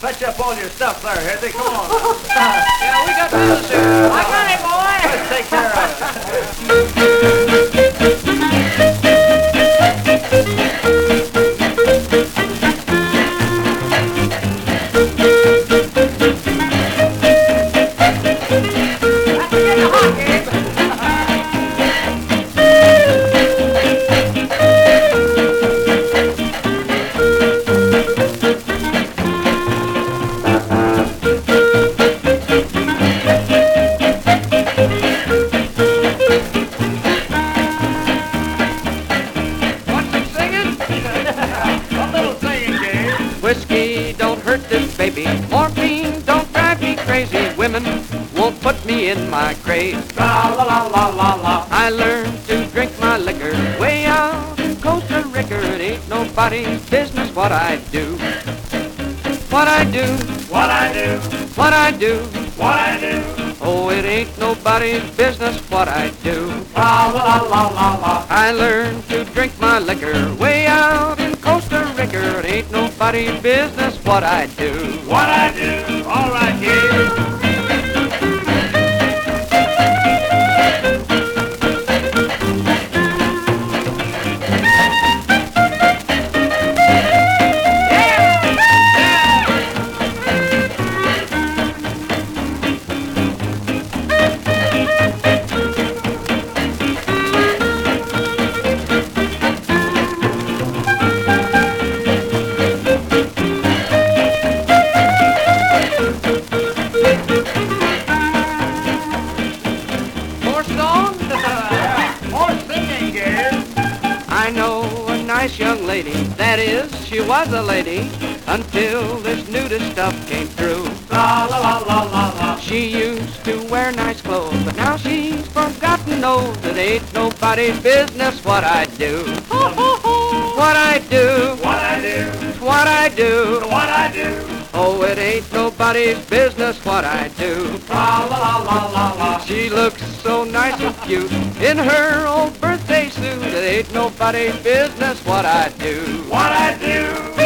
Fetch up all your stuff there, Hezzy. Come on. Yeah, we got business here. I got it, boy. Let's take care of it. That's in the hot, Gabe. Want some singing? A little singing, Gabe. Whiskey don't hurt this baby. Morphine don't drive me crazy. Women won't put me in my grave. La la la la la la. I learned to drink my liquor way out in Costa Rica. It ain't nobody's business what I do. What I do, What I do, what I do. what I do. Oh, it ain't nobody's business what I do. La la la la la la. I learned to drink my liquor way out in Costa Rica. It ain't nobody's business what I do. What I do. All right, Gabe. More song? More singing, Gabe. I know a nice young lady. That is, she was a lady until this nudist stuff came through. La la la la la la. She used to wear nice clothes, but now she's forgotten those. It ain't nobody's business what I do. What I do, What I do, what I do. what I do. Oh, it ain't nobody's business what I do. La la la la la la. She looks so nice and cute in her old birthday suit. It ain't nobody's business what I do. What I do.